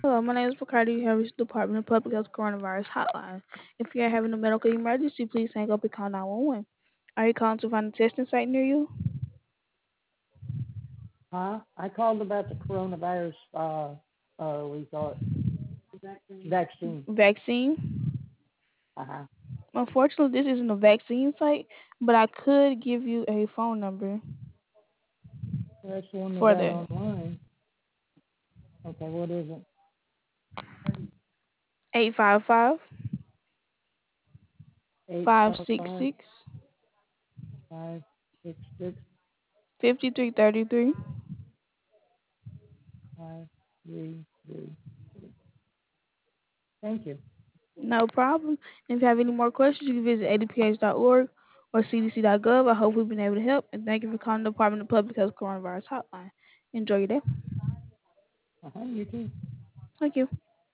Hello, my name is Bacardi Harris, Department of Public Health Coronavirus Hotline. If you are having a medical emergency, please hang up and call 911. Are you calling to find a testing site near you? Huh? I called about the coronavirus result vaccine. Vaccine? Uh-huh. Unfortunately, this isn't a vaccine site, but I could give you a phone number That's the one they for got the online. Okay, what is it? 855 Eight five five six five six 566 5333. 533. Thank you. No problem. And if you have any more questions, you can visit adph.org or cdc.gov. I hope we've been able to help. And thank you for calling the Department of Public Health Coronavirus Hotline. Enjoy your day. Uh-huh, you too. Thank you.